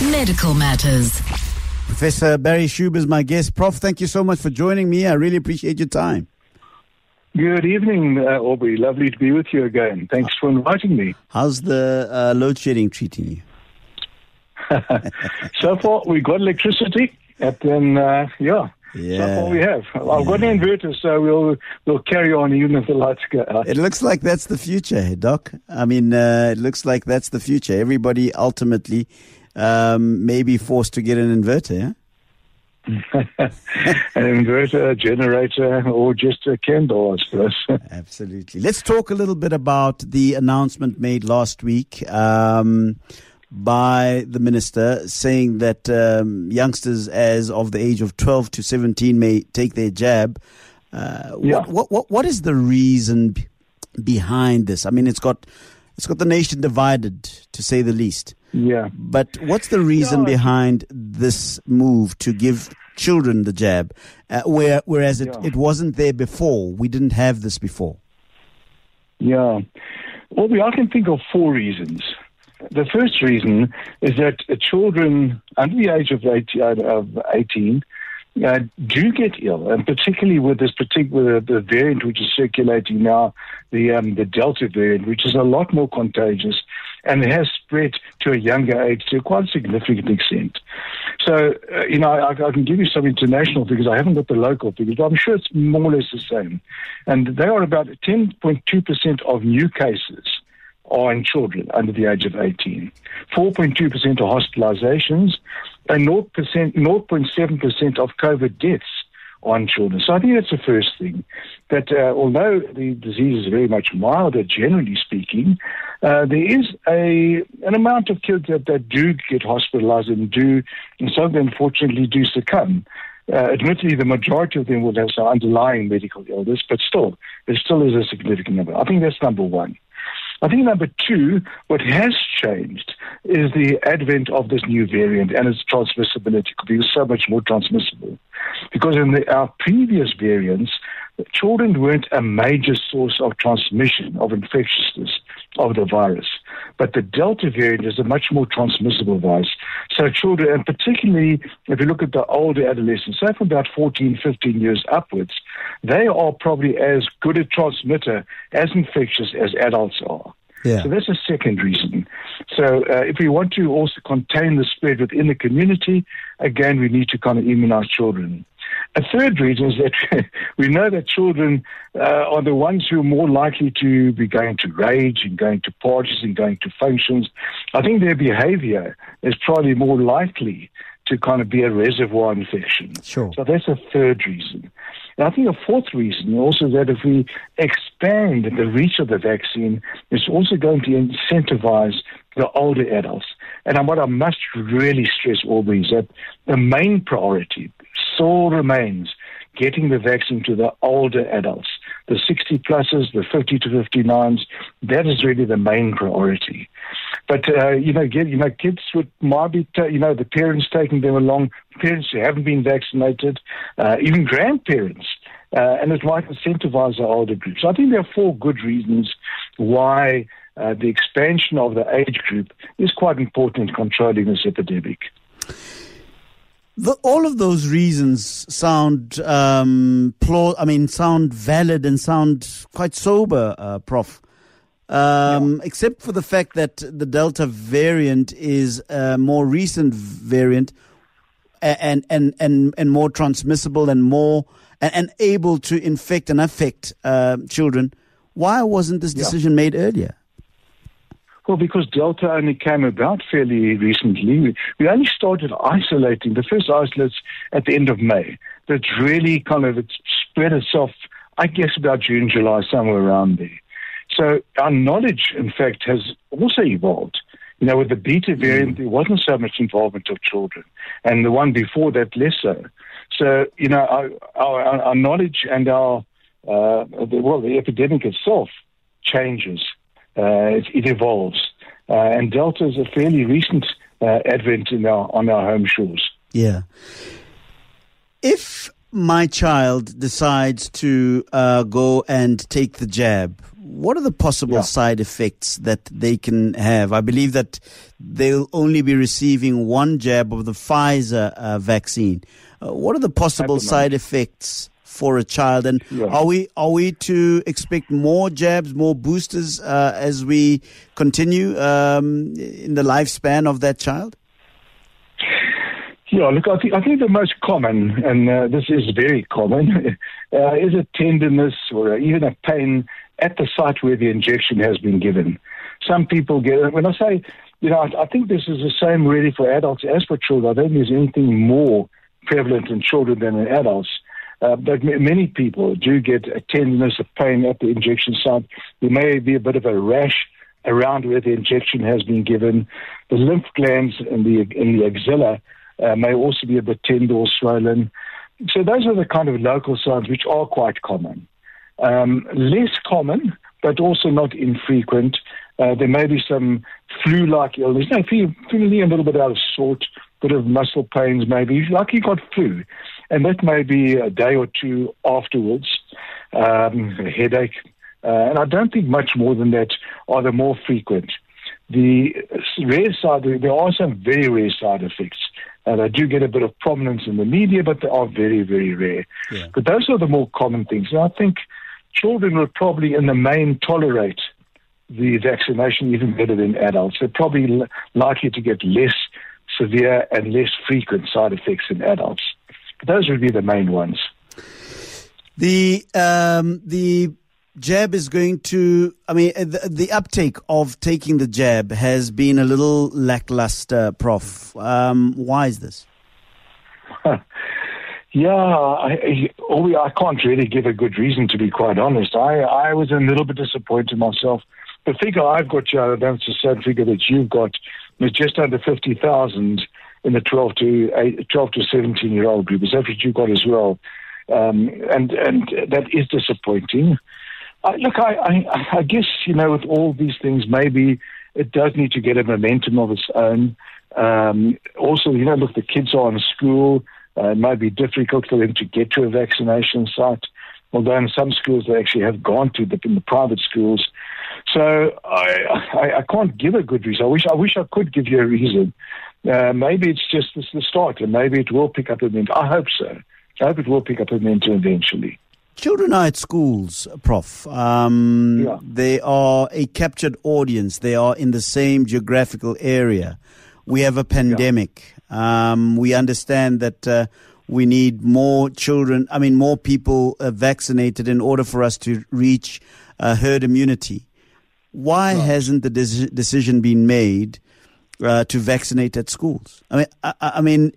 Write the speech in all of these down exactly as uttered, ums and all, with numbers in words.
Medical Matters. Professor Barry Shube is my guest. Prof, thank you so much for joining me. I really appreciate your time. Good evening, uh, Aubrey. Lovely to be with you again. Thanks for inviting me. How's the uh, load shedding treating you? So far, we got electricity, and then, uh, yeah, Yeah. so far we have. I've got Yeah. an inverter, so we'll we'll carry on even if the lights go out. It looks like that's the future, Doc. I mean, uh, it looks like that's the future. Everybody ultimately um, may be forced to get an inverter, yeah? An inverter, a generator, or just a candle, I suppose. Absolutely. Let's talk a little bit about the announcement made last week um, by the minister saying that um, youngsters as of the age of twelve to seventeen may take their jab. Uh, Yeah. what, what, what, what is the reason b- behind this? I mean, it's got it's got the nation divided, to say the least. Yeah. But what's the reason Yeah. behind this move to give children the jab, uh, where, whereas it, Yeah. it wasn't there before? We didn't have this before. Yeah. Well, we, I can think of four reasons. The first reason is that uh, children under the age of eighteen, of eighteen uh, do get ill, and particularly with this particular the variant which is circulating now, the um, the Delta variant, which is a lot more contagious and it has spread to a younger age to quite a significant extent. So, uh, you know, I, I can give you some international figures. I haven't got the local figures, but I'm sure it's more or less the same. And they are about ten point two percent of new cases are in children under the age of eighteen. four point two percent are hospitalizations, and zero percent, zero point seven percent of COVID deaths on children. So I think that's the first thing, that uh, although the disease is very much milder, generally speaking, uh, there is a an amount of kids that, that do get hospitalized and do, and some of them unfortunately do succumb. Uh, admittedly, the majority of them will have some underlying medical illness, but still, there still is a significant number. I think that's number one. I think number two, what has changed is the advent of this new variant and its transmissibility, because it's so much more transmissible. Because in the, our previous variants, children weren't a major source of transmission, of infectiousness of the virus. But the Delta variant is a much more transmissible virus. So children, and particularly if you look at the older adolescents, say from about fourteen, fifteen years upwards, they are probably as good a transmitter, as infectious as adults are. Yeah. So that's a second reason. So uh, if we want to also contain the spread within the community, again, we need to kind of immunize children. A third reason is that we know that children uh, are the ones who are more likely to be going to rage and going to parties and going to functions. I think their behavior is probably more likely to kind of be a reservoir infection. Sure. So that's a third reason. And I think a fourth reason also that if we expand the reach of the vaccine, it's also going to incentivize the older adults. And what I must really stress, Aubrey, is that the main priority still remains getting the vaccine to the older adults, the sixty pluses, the fifty to fifty-nines. That is really the main priority. But, uh, you know, get, you know, kids would, might be, ta- you know, the parents taking them along, parents who haven't been vaccinated, uh, even grandparents, uh, and it might incentivize the older groups. So I think there are four good reasons why uh, the expansion of the age group is quite important in controlling this epidemic. The, all of those reasons sound, um, plau- I mean, sound valid and sound quite sober, uh, Prof Um, yeah. Except for the fact that the Delta variant is a more recent variant and and and, and more transmissible and more and, and able to infect and affect uh, children. Why wasn't this decision yeah. made earlier? Well, because Delta only came about fairly recently. We, we only started isolating the first isolates at the end of May. That's really kind of it spread itself, I guess, about June, July, somewhere around there. So our knowledge, in fact, has also evolved. You know, with the Beta variant, there wasn't so much involvement of children, and the one before that, less so. So, you know, our, our, our knowledge and our, uh, the, well, the epidemic itself changes. Uh, it, it evolves. Uh, and Delta is a fairly recent uh, advent in our, on our home shores. Yeah. If my child decides to uh, go and take the jab, what are the possible Yeah. side effects that they can have? I believe that they'll only be receiving one jab of the Pfizer uh, vaccine. Uh, what are the possible the side effects for a child? And Yeah. are we are we to expect more jabs, more boosters uh, as we continue um, in the lifespan of that child? Yeah, look, I think, I think the most common, and uh, this is very common, uh, is a tenderness or even a pain at the site where the injection has been given. Some people get, when I say, you know, I, I think this is the same really for adults as for children. I don't think there's anything more prevalent in children than in adults. Uh, but m- many people do get a tenderness, a pain at the injection site. There may be a bit of a rash around where the injection has been given. The lymph glands in the in the axilla uh, may also be a bit tender or swollen. So those are the kind of local signs which are quite common. Um, less common, but also not infrequent. Uh, there may be some flu-like illness. You know, feel, feeling a little bit out of sort, bit of muscle pains maybe, like you got flu. And that may be a day or two afterwards, um, a headache. Uh, and I don't think much more than that are the more frequent. The rare side, there are some very rare side effects. Uh, they do get a bit of prominence in the media, but they are very, very rare. Yeah. But those are the more common things. And I think children will probably, in the main, tolerate the vaccination even better than adults. They're probably l- likely to get less severe and less frequent side effects in adults. But those would be the main ones. The um, the jab is going to, I mean, the, the uptake of taking the jab has been a little lackluster, Professor Um, why is this? Yeah, I, I, I can't really give a good reason, to be quite honest. I, I was a little bit disappointed myself. The figure I've got, Joe, that's the same figure that you've got, is just under fifty thousand in the twelve to seventeen-year-old group. Is that what you've got as well? Um, and, and that is disappointing. I, look, I, I, I guess, you know, with all these things, maybe it does need to get a momentum of its own. Um, also, you know, look, the kids are in school. Uh, it might be difficult for them to get to a vaccination site, although in some schools they actually have gone to the, in the private schools. So I, I, I can't give a good reason. I wish I wish I could give you a reason. Uh, maybe it's just this, the start, and maybe it will pick up a momentum. I hope so. I hope it will pick up a momentum eventually. Children are at schools, Prof Um, Yeah. They are a captured audience. They are in the same geographical area. We have a pandemic. Um, we understand that uh, we need more children, I mean, more people uh, vaccinated in order for us to reach uh, herd immunity. Why Right. hasn't the deci- decision been made uh, to vaccinate at schools? I mean, I, I I mean,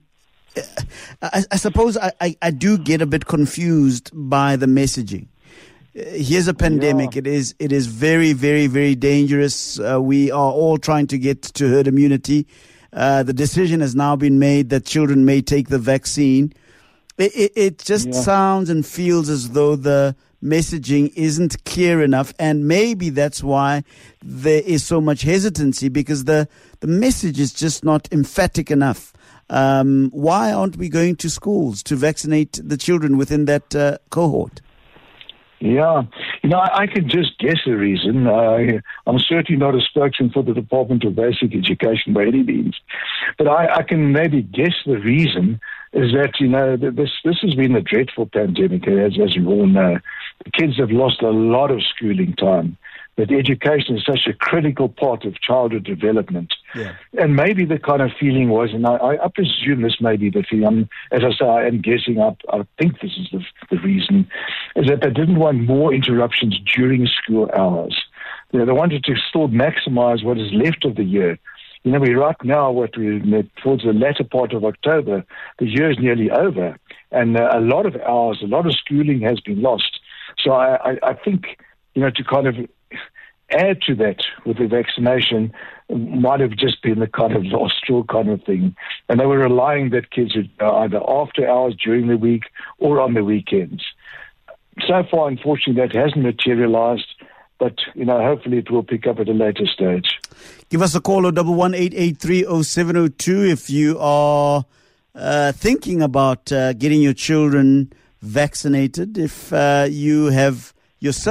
I, I suppose I, I, I do get a bit confused by the messaging. Uh, Here's a pandemic. Yeah. It is it is very, very, very dangerous. Uh, we are all trying to get to herd immunity. Uh, the decision has now been made that children may take the vaccine. It, it, it just Yeah. sounds and feels as though the messaging isn't clear enough, and maybe that's why there is so much hesitancy, because the, the message is just not emphatic enough. Um, why aren't we going to schools to vaccinate the children within that uh, cohort? Yeah, you know, I, I can just guess the reason. Uh, I'm certainly not a spokesman for the Department of Basic Education by any means, but I, I can maybe guess the reason is that, you know, this this has been a dreadful pandemic, as, as we all know. The kids have lost a lot of schooling time, but education is such a critical part of childhood development. Yeah. And maybe the kind of feeling was, and I, I presume this may be the feeling, I'm, as I say, I am guessing, I, I think this is the, the reason, is that they didn't want more interruptions during school hours. You know, they wanted to still maximize what is left of the year. You know, we right now, what we towards the latter part of October, the year is nearly over, and uh, a lot of hours, a lot of schooling has been lost. So I, I, I think, you know, to kind of add to that with the vaccination might have just been the kind of last straw kind of thing. And they were relying that kids would go either after hours during the week or on the weekends. So far, unfortunately, that hasn't materialized. But, you know, hopefully it will pick up at a later stage. Give us a call on double one eight eight three oh seven oh two if you are uh, thinking about uh, getting your children vaccinated, if uh, you have yourself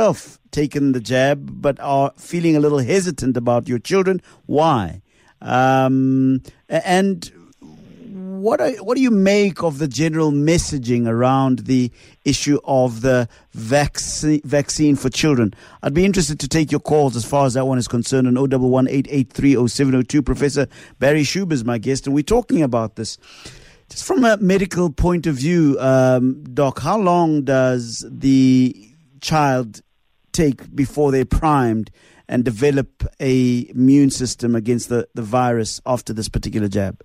taken the jab but are feeling a little hesitant about your children. Why? Um, and what are, what do you make of the general messaging around the issue of the vaccine vaccine for children? I'd be interested to take your calls as far as that one is concerned on oh one one, eight eight three, oh seven oh two. Professor Barry Schuber is my guest, and we're talking about this. Just from a medical point of view, um, Doc, how long does the child take before they're primed and develop a immune system against the, the virus after this particular jab?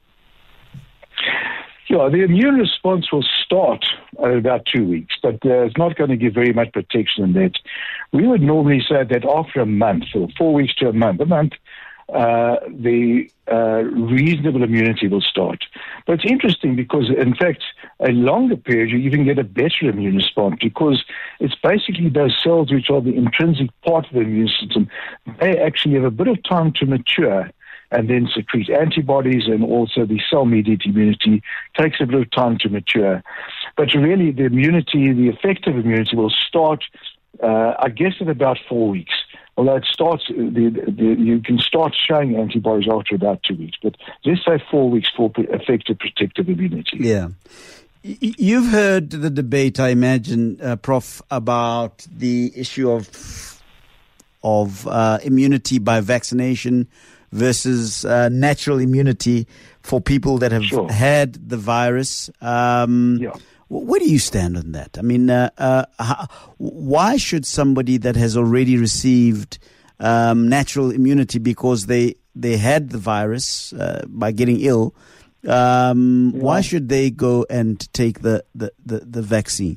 Yeah, the immune response will start at about two weeks, but uh, it's not going to give very much protection in that. We would normally say that after a month, or four weeks to a month, a month, uh, the uh, reasonable immunity will start. But it's interesting because, in fact, a longer period, you even get a better immune response because it's basically those cells which are the intrinsic part of the immune system. They actually have a bit of time to mature and then secrete antibodies, and also the cell-mediated immunity takes a bit of time to mature. But really, the immunity, the effective immunity will start, uh, I guess, in about four weeks. Although it starts, the, the, you can start showing antibodies after about two weeks. But let's say four weeks for effective protective immunity. Yeah. You've heard the debate, I imagine, uh, Prof, about the issue of, of uh, immunity by vaccination versus uh, natural immunity for people that have sure. had the virus. Um, yeah. Where do you stand on that? I mean, uh, uh, how, why should somebody that has already received um, natural immunity because they, they had the virus uh, by getting ill, um, yeah. why should they go and take the, the, the, the vaccine?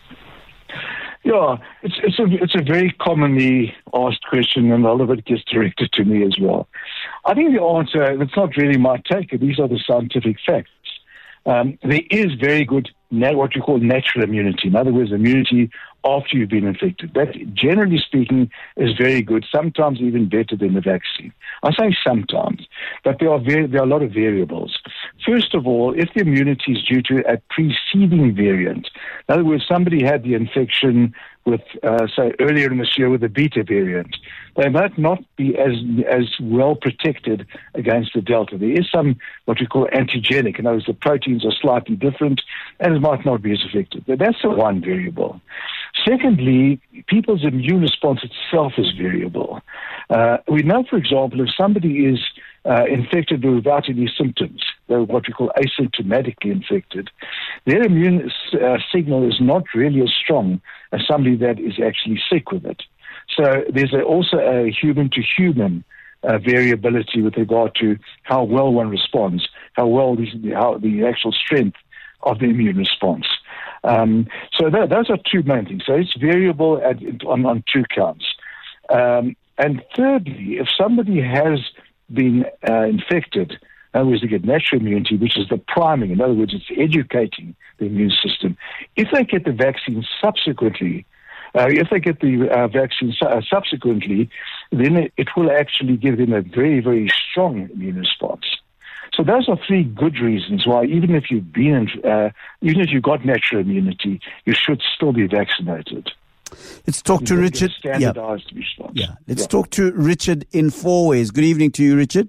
Yeah, it's it's a it's a very commonly asked question, and a lot of it gets directed to me as well. I think the answer, it's not really my take. These are the scientific facts. Um, there is very good what you call natural immunity. In other words, immunity after you've been infected. That, generally speaking, is very good, sometimes even better than the vaccine. I say sometimes, but there are very, there are a lot of variables. First of all, if the immunity is due to a preceding variant, in other words, somebody had the infection with, uh, say, earlier in this year with the beta variant, they might not be as as well protected against the Delta. There is some what we call antigenic. In other words, the proteins are slightly different and it might not be as effective. But that's the one variable. Secondly, people's immune response itself is variable. Uh, we know, for example, if somebody is uh, infected without any symptoms, they're what we call asymptomatically infected, their immune uh, signal is not really as strong as somebody that is actually sick with it. So there's a, also a human-to-human uh, variability with regard to how well one responds, how well these, how the actual strength of the immune response. Um, so that, those are two main things. So it's variable at, on, on two counts. Um, and thirdly, if somebody has been uh, infected, in other words, they get natural immunity, which is the priming. In other words, it's educating the immune system. If they get the vaccine subsequently, uh, if they get the uh, vaccine su- uh, subsequently, then it, it will actually give them a very, very strong immune response. So those are three good reasons why, even if you've been, uh, even if you've got natural immunity, you should still be vaccinated. Let's talk you to Richard. Standardized yeah. response. Yeah. Let's yeah. talk to Richard in Four Ways. Good evening to you, Richard.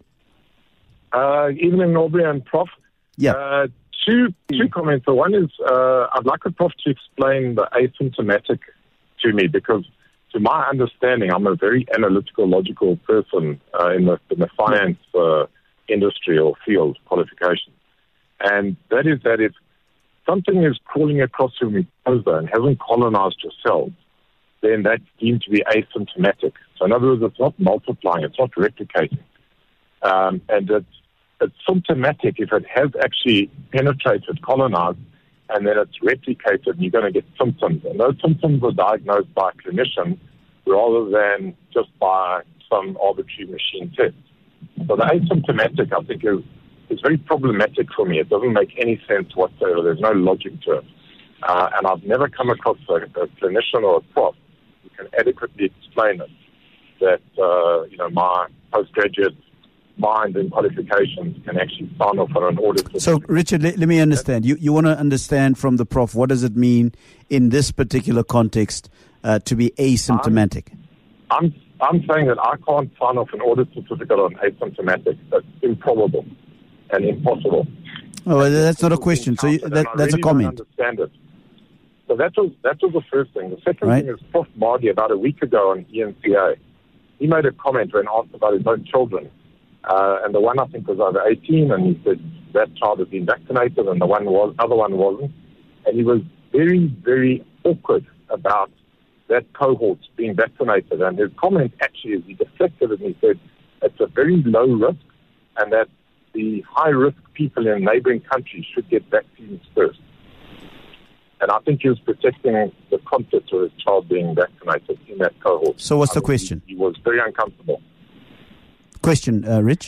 Uh, evening, Aubrey and Prof. Yeah. Uh, two two comments. So one is, uh, I'd like the Prof to explain the asymptomatic to me, because to my understanding, I'm a very analytical, logical person uh, in the in the finance uh, industry or field qualification, and that is that if something is crawling across your mucosa and hasn't colonized your cells, then that's deemed to be asymptomatic. So in other words, it's not multiplying, it's not replicating, um, and it's it's symptomatic if it has actually penetrated, colonized, and then it's replicated, and you're going to get symptoms. And those symptoms are diagnosed by a clinician rather than just by some arbitrary machine test. So the asymptomatic, I think, is, is very problematic for me. It doesn't make any sense whatsoever. There's no logic to it. Uh, and I've never come across a, a clinician or a prof who can adequately explain it, that, uh, you know, my postgraduate mind and qualifications can actually sign off on an audit. So, Richard, let, let me understand. You you want to understand from the prof, what does it mean in this particular context uh, to be asymptomatic? I'm I'm saying that I can't sign off an audit certificate on asymptomatic. That's improbable and impossible. Oh, well, that's not a question. So you, that, that's really a comment. Don't understand it. So that was that was the first thing. The second right. thing is Prof Mardi about a week ago on E N C A. He made a comment when asked about his own children, uh, and the one I think was over eighteen, and he said that child had been vaccinated, and the one was other one wasn't, and he was very very awkward about that cohort being vaccinated. And his comment actually is he deflected and he said it's a very low risk, and that the high risk people in neighboring countries should get vaccines first. And I think he was protecting the concept of his child being vaccinated in that cohort. So what's I the mean, question? He, he was very uncomfortable. Question, uh, Rich?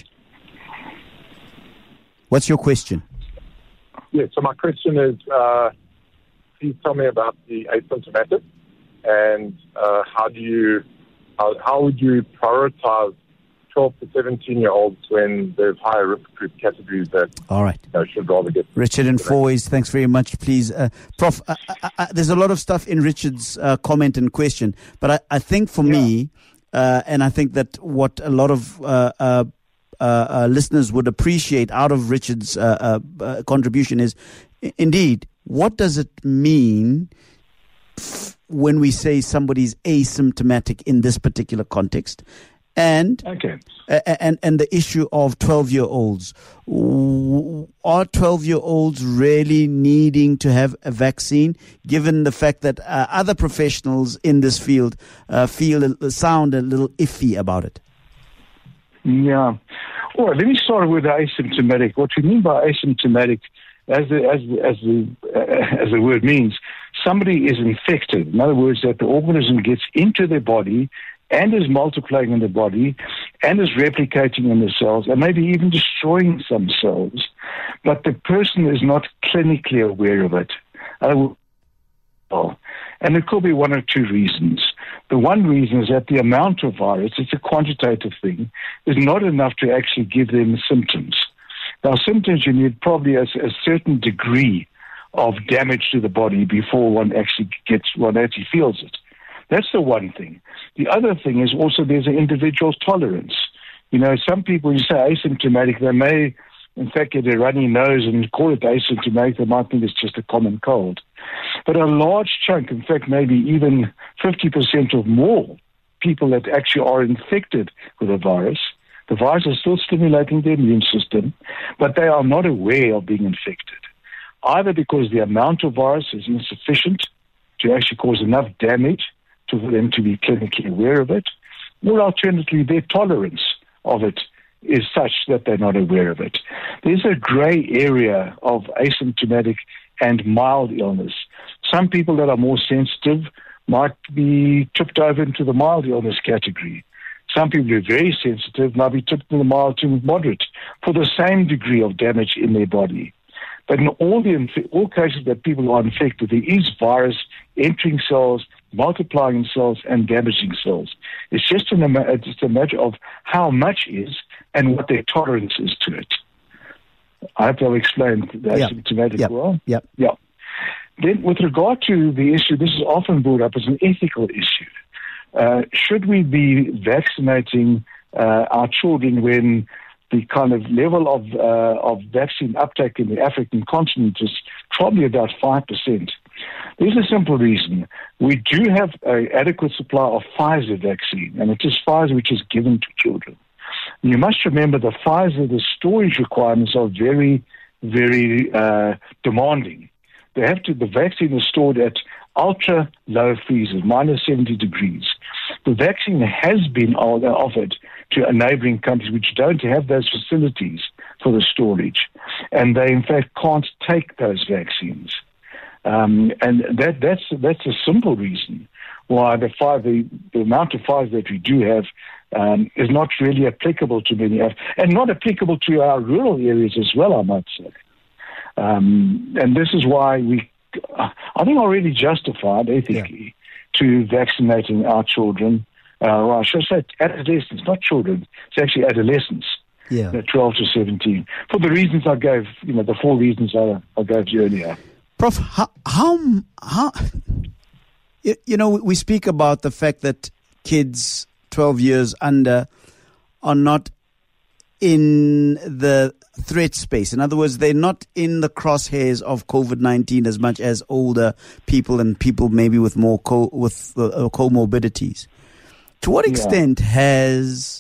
What's your question? Yeah, so my question is, uh, please tell me about the asymptomatic, and uh, how do you, how, how would you prioritize twelve to seventeen-year-olds when there's higher risk group categories that All right. you know, should rather get... Richard and Four Ways, thanks very much. Please, uh, Prof, uh, uh, uh, there's a lot of stuff in Richard's uh, comment and question, but I, I think for yeah. me, uh, and I think that what a lot of uh, uh, uh, uh, listeners would appreciate out of Richard's uh, uh, uh, contribution is, I- indeed, what does it mean f- when we say somebody's asymptomatic in this particular context? And, okay. uh, and and the issue of twelve-year-olds. Are twelve-year-olds really needing to have a vaccine, given the fact that uh, other professionals in this field uh, feel uh, sound a little iffy about it? Yeah. Well, let me start with the asymptomatic. What we mean by asymptomatic, as the, as the, as the, uh, as the word means, somebody is infected. In other words, that the organism gets into their body and is multiplying in the body and is replicating in the cells and maybe even destroying some cells, but the person is not clinically aware of it. Uh, and it could be one or two reasons. The one reason is that the amount of virus, it's a quantitative thing, is not enough to actually give them symptoms. Now, symptoms, you need probably a, a certain degree of damage to the body before one actually gets, one actually feels it. That's the one thing. The other thing is also there's an individual's tolerance. You know, some people, you say asymptomatic, they may, in fact, get a runny nose and call it asymptomatic. They might think it's just a common cold. But a large chunk, in fact, maybe even fifty percent or more people that actually are infected with the virus, the virus is still stimulating the immune system, but they are not aware of being infected, either because the amount of virus is insufficient to actually cause enough damage to for them to be clinically aware of it, or alternatively, their tolerance of it is such that they're not aware of it. There's a gray area of asymptomatic and mild illness. Some people that are more sensitive might be tipped over into the mild illness category. Some people who are very sensitive might be tipped in the mild to moderate for the same degree of damage in their body. But in all the all cases that people are infected, there is virus entering cells, multiplying in cells, and damaging cells. It's just, an, just a matter of how much is and what their tolerance is to it. I hope I've explained the yep. asymptomatic yep. well. Yeah. Yeah. Then, with regard to the issue, this is often brought up as an ethical issue. Uh, should we be vaccinating uh, our children when the kind of level of uh, of vaccine uptake in the African continent is probably about five percent. There's a simple reason. We do have an adequate supply of Pfizer vaccine, and it is Pfizer which is given to children. And you must remember the Pfizer, the storage requirements are very, very uh, demanding. They have to. The vaccine is stored at ultra low freezers, minus seventy degrees. The vaccine has been offered to neighboring countries which don't have those facilities for the storage, and they in fact can't take those vaccines. Um, and that, that's that's a simple reason why the, five, the, the amount of Pfizer that we do have um, is not really applicable to many, and not applicable to our rural areas as well, I might say. Um, and this is why we, I think, are really justified ethically yeah. to vaccinating our children. Uh, well, I should say adolescents, not children. It's actually adolescents. Yeah, twelve to seventeen. For the reasons I gave, you know, the four reasons I, I gave you earlier. Prof, how, how, how, you know, we speak about the fact that kids twelve years under are not in the threat space. In other words, they're not in the crosshairs of COVID nineteen as much as older people and people maybe with more co- with uh, comorbidities. To what extent yeah. has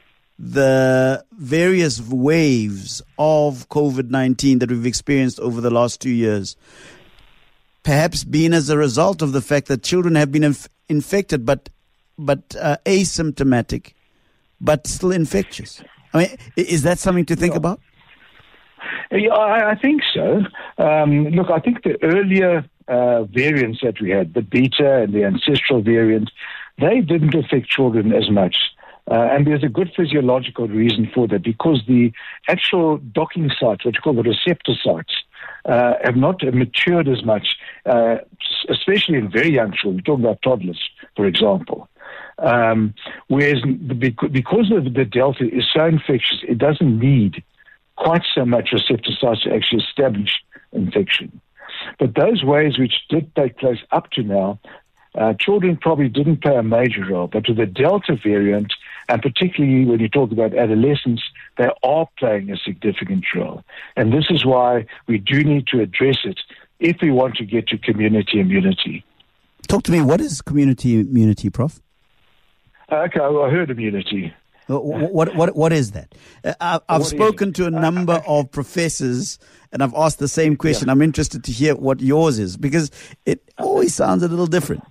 the various waves of COVID nineteen that we've experienced over the last two years perhaps been as a result of the fact that children have been inf- infected but but uh, asymptomatic, but still infectious? I mean, is that something to think yeah. about? Yeah, I, I think so. Um, look, I think the earlier uh, variants that we had, the beta and the ancestral variant, they didn't affect children as much. Uh, and there's a good physiological reason for that, because the actual docking sites, what you call the receptor sites, uh, have not matured as much, uh, especially in very young children. We're talking about toddlers, for example. Um, whereas the, because of the Delta is so infectious, it doesn't need quite so much receptor sites to actually establish infection. But those waves which did take place up to now, uh, children probably didn't play a major role. But with the Delta variant, and particularly when you talk about adolescents, they are playing a significant role. And this is why we do need to address it if we want to get to community immunity. Talk to me, what is community immunity, Professor? Okay, well, herd immunity. What what what, what is that? Uh, I've what spoken to a number uh, of professors, and I've asked the same question. Yeah. I'm interested to hear what yours is, because it always sounds a little different.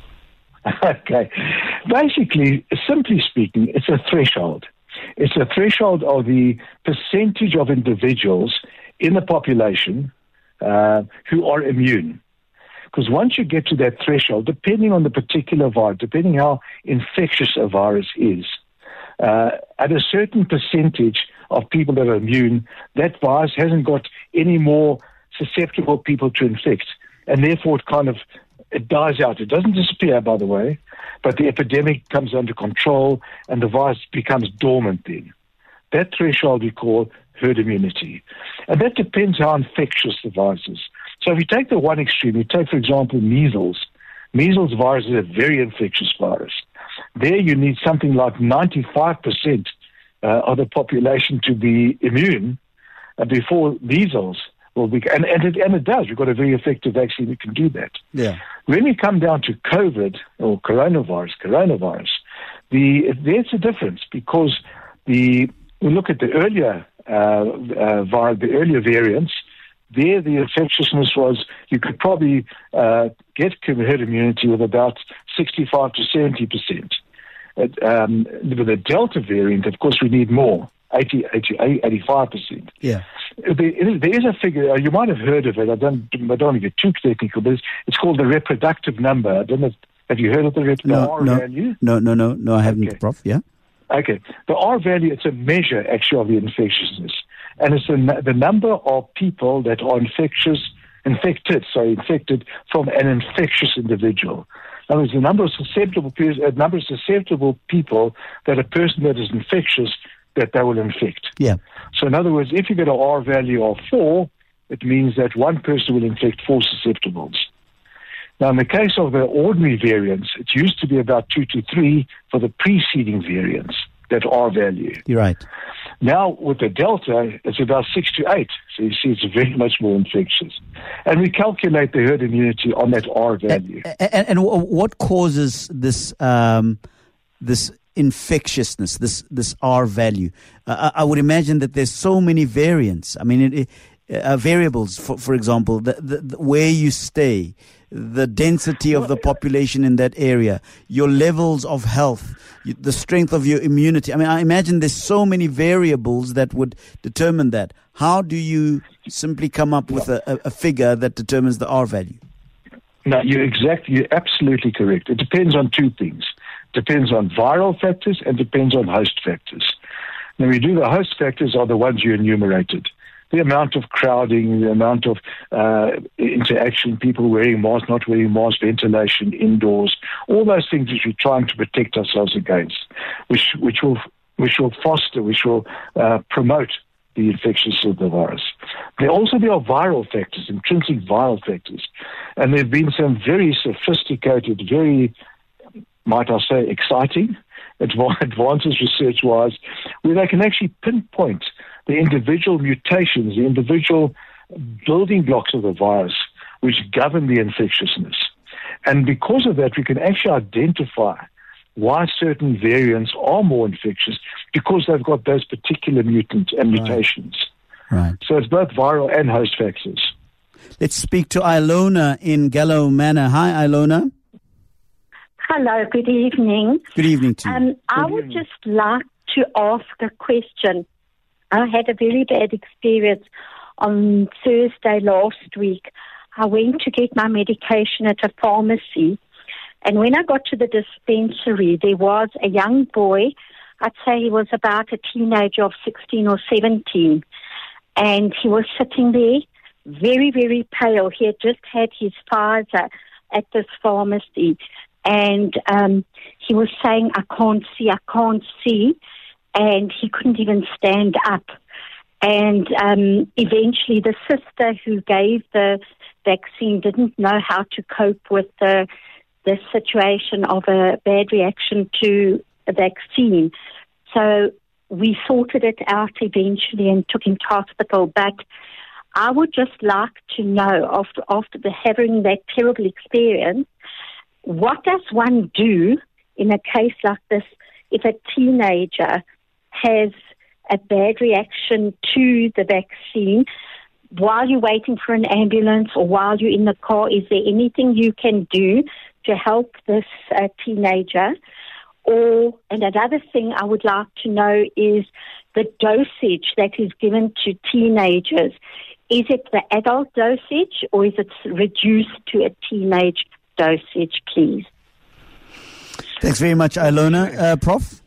Okay. Basically, simply speaking, it's a threshold. It's a threshold of the percentage of individuals in the population uh, who are immune. Because once you get to that threshold, depending on the particular virus, depending how infectious a virus is, uh, at a certain percentage of people that are immune, that virus hasn't got any more susceptible people to infect. And therefore, it kind of it dies out. It doesn't disappear, by the way, but the epidemic comes under control and the virus becomes dormant then. That threshold we call herd immunity. And that depends how infectious the virus is. So if you take the one extreme, you take, for example, measles. Measles virus is a very infectious virus. There you need something like ninety-five percent uh, of the population to be immune uh, before measles will be, and, and, it, and it does. We've got a very effective vaccine that can do that. Yeah. When we come down to COVID or coronavirus, coronavirus, the there's a difference, because the we look at the earlier uh, uh, var- the earlier variants. There, the infectiousness was, you could probably uh, get herd immunity with about sixty-five to seventy percent. Um, with the Delta variant, of course, we need more, eighty, eighty, eighty-five percent. Yeah. There, there is a figure, you might have heard of it, I don't, I don't want to get too technical, but it's, it's called the reproductive number. I don't know, have you heard of the reproductive no, R no, value? No, no, no, no, I haven't, okay. Prof, yeah. Okay. The R value, it's a measure, actually, of the infectiousness. And it's the, the number of people that are infectious, infected, sorry, infected from an infectious individual. In other words, the number of susceptible, uh, number of susceptible people that a person that is infectious, that they will infect. Yeah. So in other words, if you get an R value of four, it means that one person will infect four susceptibles. Now, in the case of the ordinary variants, it used to be about two to three for the preceding variants, that R value. You're right. Now, with the Delta, it's about six to eight. So you see, it's very much more infectious. And we calculate the herd immunity on that R value. And, and, and what causes this um, this infectiousness, this this R value? Uh, I would imagine that there's so many variants. I mean, it, it, uh, variables, for, for example, the, the, the, where you stay, the density of the population in that area, your levels of health, the strength of your immunity. I mean, I imagine there's so many variables that would determine that. How do you simply come up with a, a figure that determines the R value? No, you're exactly, you're absolutely correct. It depends on two things. It depends on viral factors and depends on host factors. Now, we do the host factors are the ones you enumerated. The amount of crowding, the amount of uh, interaction, people wearing masks, not wearing masks, ventilation indoors, all those things which we're trying to protect ourselves against, which which will which will foster, which will uh, promote the infectiousness of the virus. There also there are viral factors, intrinsic viral factors, and there have been some very sophisticated, very might I say, exciting, advances research-wise, where they can actually pinpoint the individual mutations, the individual building blocks of the virus, which govern the infectiousness. And because of that, we can actually identify why certain variants are more infectious, because they've got those particular mutants and Right. mutations. Right. So it's both viral and host factors. Let's speak to Ilona in Gallo Manor. Hi, Ilona. Hello, good evening. Good evening to you. Um, I Good would evening. just like to ask a question. I had a very bad experience on Thursday last week. I went to get my medication at a pharmacy, and when I got to the dispensary, there was a young boy. I'd say he was about a teenager of sixteen or seventeen, and he was sitting there, very, very pale. He had just had his Pfizer at this pharmacy, and um, he was saying, I can't see, I can't see, and he couldn't even stand up. And um, eventually the sister who gave the vaccine didn't know how to cope with the, the situation of a bad reaction to a vaccine. So we sorted it out eventually and took him to hospital. But I would just like to know, after, after the, having that terrible experience, what does one do in a case like this if a teenager has a bad reaction to the vaccine? While you're waiting for an ambulance or while you're in the car, is there anything you can do to help this uh, teenager? Or, and another thing I would like to know is the dosage that is given to teenagers. Is it the adult dosage or is it reduced to a teenage dosage, please? Thanks very much, Ilona. Uh, Prof?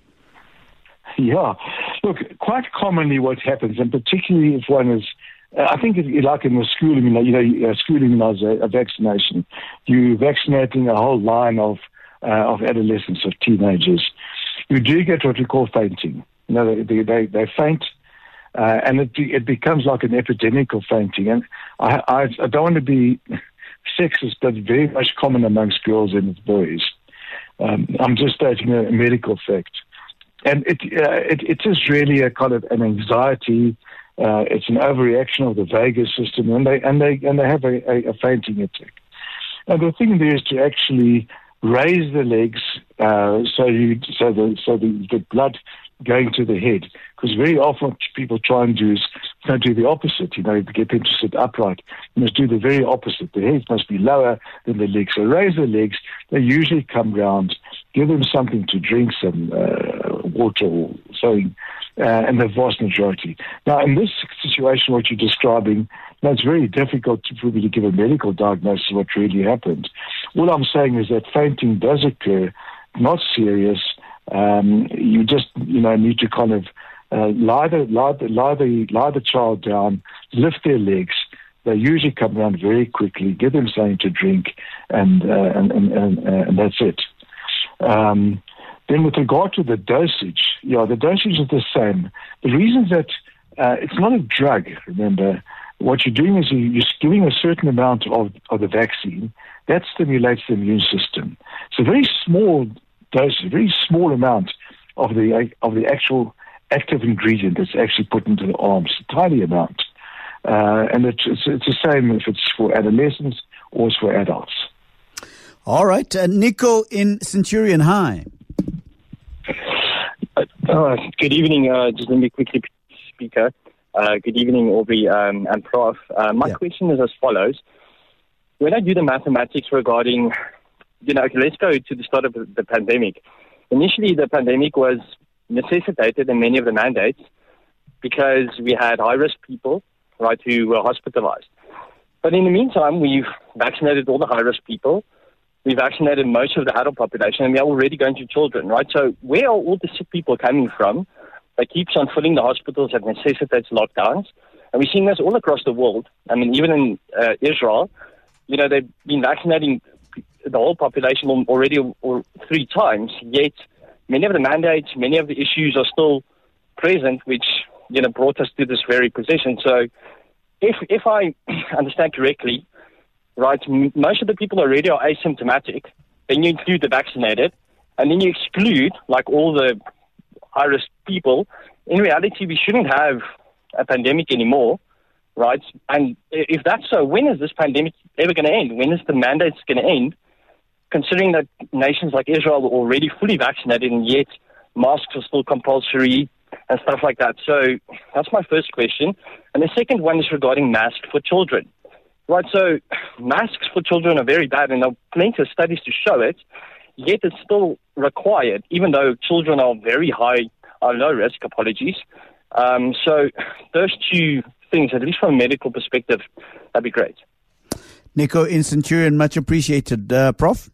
Yeah. Look, quite commonly what happens, and particularly if one is, uh, I think it's like in the school, you know, you know, uh, school immunization, a vaccination, you're vaccinating a whole line of uh, of adolescents, of teenagers. You do get what we call fainting. You know, they they, they faint, uh, and it it becomes like an epidemic of fainting. And I I, I don't want to be sexist, but very much common amongst girls and boys. Um, I'm just stating a medical fact. And it, uh, it it is really a kind of an anxiety. Uh, it's an overreaction of the vagus system, and they and they and they have a, a, a fainting attack. And the thing there is to actually raise the legs uh, so you so the so the, the blood going to the head. Because very often what people try and do is try to do the opposite. You know, to get them to sit upright, you must do the very opposite. The head must be lower than the legs. So raise the legs. They usually come round. Give them something to drink, some uh, water or something, uh, and the vast majority. Now, in this situation, what you're describing, now it's very difficult to, for me to give a medical diagnosis of what really happened. All I'm saying is that fainting does occur, not serious. Um, you just, you know, need to kind of uh, lie, the, lie, the, lie, the, lie the child down, lift their legs. They usually come around very quickly, give them something to drink, and uh, and, and, and, and that's it. Um, then with regard to the dosage, yeah, the dosage is the same. The reason that uh, it's not a drug, remember, what you're doing is you're giving a certain amount of, of the vaccine. That stimulates the immune system. It's a very small dose, a very small amount of the of the actual active ingredient that's actually put into the arms, a tiny amount. Uh, and it's, it's, it's the same if it's for adolescents or it's for adults. All right. Uh, Nico in Centurion. Hi. Uh, good evening. Uh, just let me quickly, speaker. Uh, good evening, Aubrey um, and Prof. Uh, my yeah. question is as follows. When I do the mathematics regarding, you know, okay, let's go to the start of the pandemic. Initially, the pandemic was necessitated in many of the mandates because we had high-risk people, right, who were hospitalized. But in the meantime, we've vaccinated all the high-risk people. We vaccinated most of the adult population, and we are already going to children, right? So where are all the sick people coming from that keeps on filling the hospitals that necessitates lockdowns? And we're seeing this all across the world. I mean, even in uh, Israel, you know, they've been vaccinating the whole population already or three times, yet many of the mandates, many of the issues are still present, which, you know, brought us to this very position. So if if I understand correctly, right, m- most of the people already are asymptomatic. Then you include the vaccinated. and then you exclude like all the high-risk people, in reality, we shouldn't have a pandemic anymore, right? And if that's so, when is this pandemic ever going to end? When is the mandate going to end? Considering that nations like Israel are already fully vaccinated and yet masks are still compulsory and stuff like that. So that's my first question. And the second one is regarding masks for children. Right, so masks for children are very bad, and there are plenty of studies to show it, yet it's still required, even though children are very high, are low risk, apologies. Um, so those two things, at least from a medical perspective, that'd be great. Nico in Centurion, much appreciated. Uh, Prof?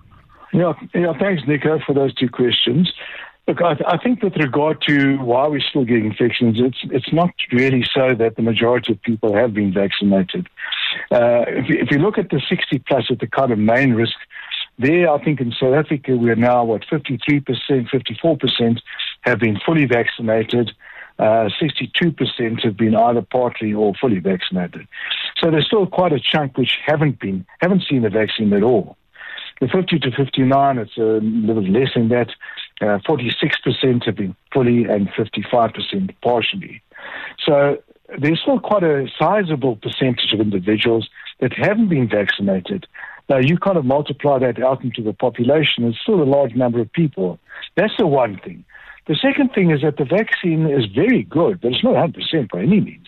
Yeah, yeah, thanks, Nico, for those two questions. Look, I, th- I think with regard to why we still get infections, it's it's not really so that the majority of people have been vaccinated. Uh, if, you, if you look at the sixty plus at the kind of main risk, there I think in South Africa we're now, what, fifty-three percent, fifty-four percent have been fully vaccinated. Uh, sixty-two percent have been either partly or fully vaccinated. So there's still quite a chunk which haven't been, haven't seen the vaccine at all. The fifty to fifty-nine, it's a little less than that. Uh, forty-six percent have been fully and fifty-five percent partially. So there's still quite a sizable percentage of individuals that haven't been vaccinated. Now, you kind of multiply that out into the population, it's still a large number of people. That's the one thing. The second thing is that the vaccine is very good, but it's not one hundred percent by any means.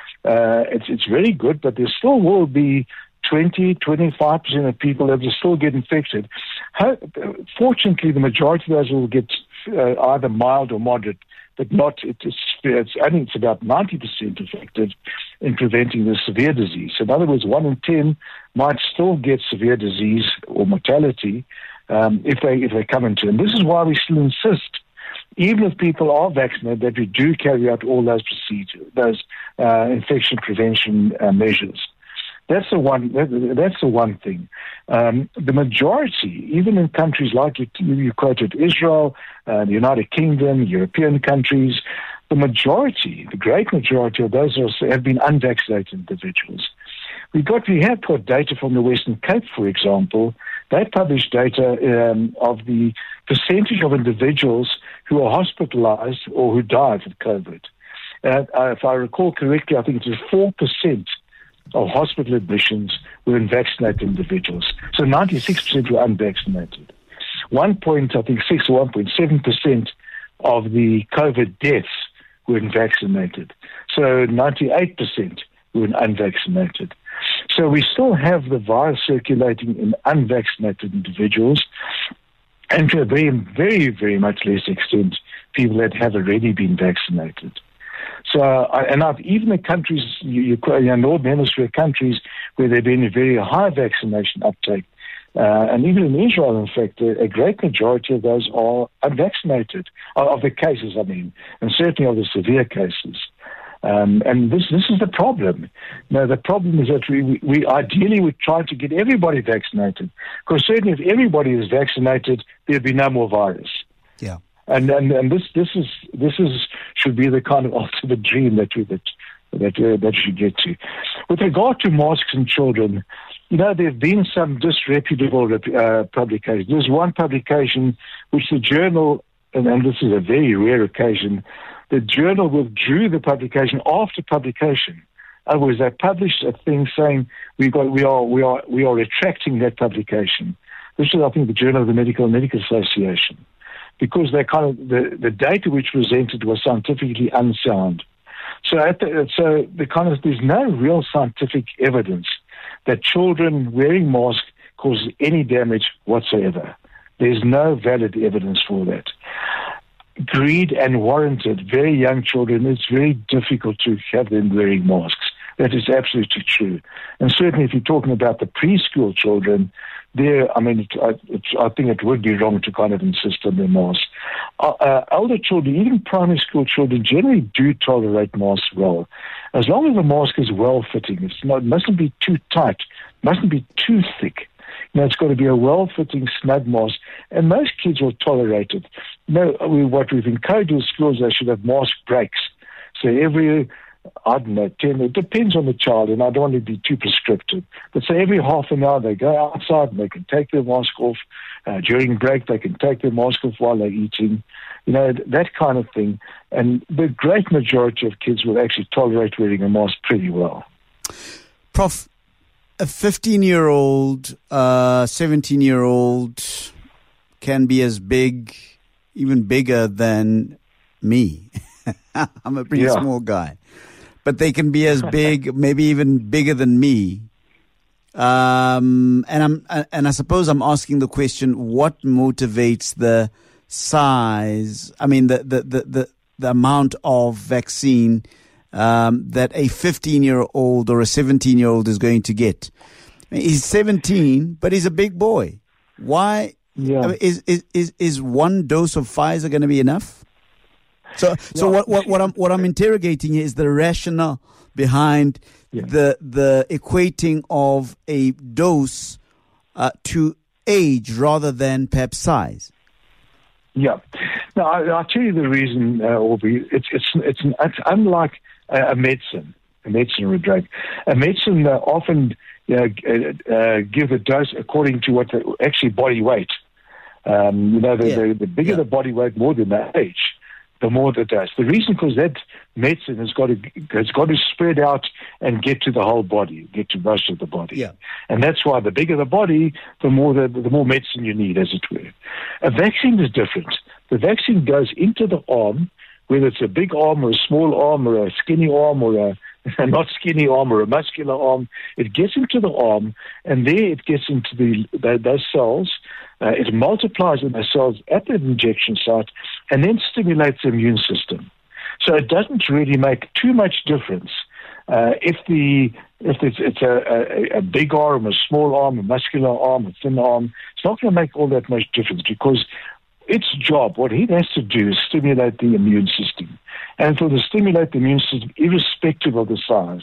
Uh, it's, it's very good, but there still will be twenty, twenty-five percent of people that will still get infected. How, fortunately, the majority of those will get uh, either mild or moderate, but not, it, it's, it's, I think it's about ninety percent effective in preventing the severe disease. In other words, one in ten might still get severe disease or mortality um, if they if they come into it. And this is why we still insist, even if people are vaccinated, that we do carry out all those procedures, those uh, infection prevention uh, measures. That's the one. That's the one thing. Um, the majority, even in countries like you, you quoted Israel, uh, the United Kingdom, European countries, the majority, the great majority of those have been unvaccinated individuals. We got we have got data from the Western Cape, for example. They published data um, of the percentage of individuals who are hospitalized or who died of COVID. Uh, if I recall correctly, I think it was four percent of hospital admissions were in vaccinated individuals. So ninety-six percent were unvaccinated. One point, I think six or one point seven percent of the COVID deaths were unvaccinated. So ninety-eight percent were unvaccinated. So we still have the virus circulating in unvaccinated individuals, and to a very, very, very much less extent, people that have already been vaccinated. So, uh, and I've, even in countries, you, you, you know, Northern Hemisphere countries where there have been a very high vaccination uptake, uh, and even in Israel, in fact, a, a great majority of those are unvaccinated, of the cases, I mean, and certainly of the severe cases. Um, and this this is the problem. Now, the problem is that we, we, we ideally we're trying to get everybody vaccinated, because certainly if everybody is vaccinated, there'd be no more virus. Yeah. And and, and this this is this is should be the kind of ultimate dream that we that that uh, that should get to. With regard to masks and children, you know, there have been some disreputable uh, publications. There's one publication which the journal, and, and this is a very rare occasion, the journal withdrew the publication after publication. In other words, they published a thing saying we got we are we are we are retracting that publication. This is, I think, the Journal of the Medical and Medical Association, because they kind of the, the data which presented was scientifically unsound. So at the, so the kind of there's no real scientific evidence that children wearing masks causes any damage whatsoever. There's no valid evidence for that. Greed and warranted very young children, it's very difficult to have them wearing masks. That is absolutely true. And certainly if you're talking about the preschool children, there, I mean, it, it, I think it would be wrong to kind of insist on their masks. Uh, uh, older children, even primary school children, generally do tolerate masks well. As long as the mask is well-fitting, it's not, it mustn't be too tight, mustn't be too thick. You know, it's got to be a well-fitting, snug mask, and most kids will tolerate it. You know, we, what we've encouraged in schools, they should have mask breaks. So every I don't know, ten. It depends on the child, and I don't want to be too prescriptive. But so every half an hour they go outside and they can take their mask off. Uh, during break, they can take their mask off while they're eating. You know, that kind of thing. And the great majority of kids will actually tolerate wearing a mask pretty well. Prof, a fifteen-year-old, uh, seventeen-year-old can be as big, even bigger than me. I'm a pretty yeah. small guy. But they can be as big, maybe even bigger than me. Um, and I'm, and I suppose I'm asking the question: what motivates the size? I mean, the the the the, the amount of vaccine um, that a fifteen-year-old or a seventeen-year-old is going to get. I mean, he's seventeen, but he's a big boy. Why yeah. I mean, is is is is one dose of Pfizer going to be enough? So, so yeah. what, what, what I'm what I'm interrogating here is the rationale behind yeah. the the equating of a dose uh, to age rather than perhaps size. Yeah, now I, I'll tell you the reason, uh, Aubrey. It's it's it's, an, it's unlike a, a medicine, a medicine or a drug. A medicine uh, often you know, uh, uh, give a dose according to what the actually body weight. Um, you know, the, yeah. the, the bigger yeah. the body weight, more than the age, the more the dose. The reason because that medicine has got to has got to spread out and get to the whole body, get to most of the body. Yeah. And that's why the bigger the body, the more the, the more medicine you need, as it were. A vaccine is different. The vaccine goes into the arm, whether it's a big arm or a small arm or a skinny arm or a a not skinny arm or a muscular arm. It gets into the arm, and there it gets into the, the those cells. Uh, it multiplies in those cells at the injection site and then stimulates the immune system. So it doesn't really make too much difference uh, if the if it's, it's a, a, a big arm, a small arm, a muscular arm, a thin arm. It's not going to make all that much difference because its job, what it has to do, is stimulate the immune system. And for the stimulate the immune system, irrespective of the size,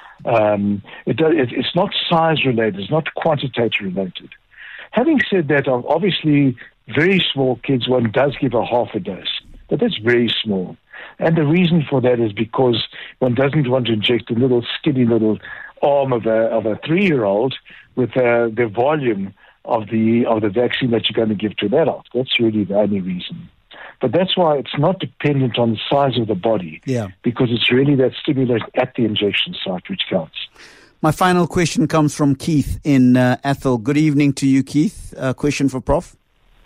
um, it, it, it's not size related, it's not quantitative related. Having said that, obviously, very small kids, one does give a half a dose, but that's very small. And the reason for that is because one doesn't want to inject a little skinny little arm of a of a three-year-old with uh, the volume of the of the vaccine that you're going to give to that adult. That's really the only reason. But that's why it's not dependent on the size of the body, yeah. because it's really that stimulus at the injection site which counts. My final question comes from Keith in uh, Athol. Good evening to you, Keith. A uh, question for Prof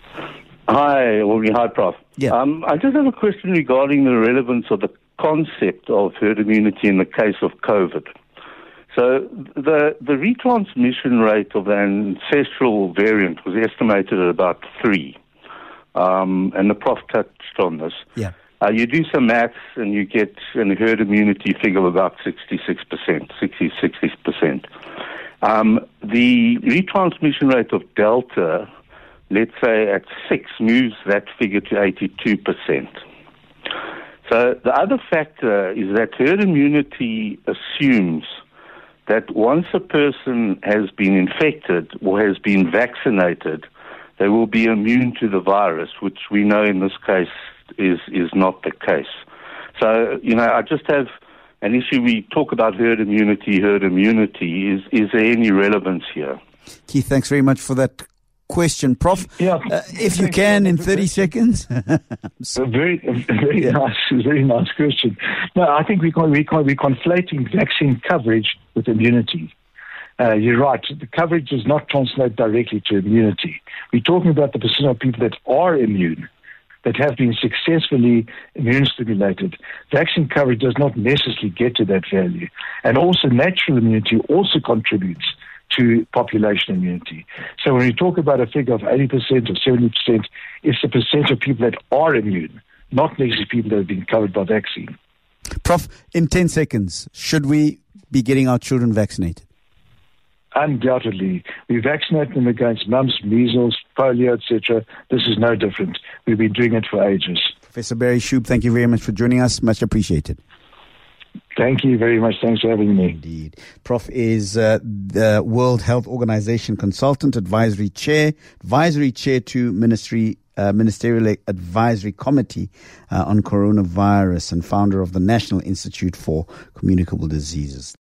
Hi, Aubrey. Hi, Prof Yeah. Um, I just have a question regarding the relevance of the concept of herd immunity in the case of COVID. So the the retransmission rate of the ancestral variant was estimated at about three. Um, and the Prof touched on this. Yeah. Uh, you do some maths and you get a herd immunity figure of about sixty-six percent, sixty, sixty percent. Um, the retransmission rate of Delta, let's say at six, moves that figure to eighty-two percent. So the other factor is that herd immunity assumes that once a person has been infected or has been vaccinated, they will be immune to the virus, which we know in this case is, is not the case. So, you know, I just have an issue. We talk about herd immunity, herd immunity. Is, is there any relevance here? Keith, thanks very much for that question. Prof, yeah. uh, if you can, in thirty seconds. A very, a very yeah. nice, very nice question. No, I think we can, we can, we're conflating vaccine coverage with immunity. Uh, you're right. The coverage does not translate directly to immunity. We're talking about the percent of people that are immune, that have been successfully immune stimulated. Vaccine coverage does not necessarily get to that value. And also natural immunity also contributes to population immunity. So when we talk about a figure of eighty percent or seventy percent, it's the percent of people that are immune, not necessarily people that have been covered by vaccine. Prof, in ten seconds, should we be getting our children vaccinated? Undoubtedly. We vaccinate them against mumps, measles, polio, et cetera. This is no different. We've been doing it for ages. Professor Barry Shoup, thank you very much for joining us. Much appreciated. Thank you very much. Thanks for having me. Indeed. Prof is uh, the World Health Organization Consultant Advisory Chair, Advisory Chair to Ministry uh, Ministerial Advisory Committee uh, on Coronavirus and founder of the National Institute for Communicable Diseases.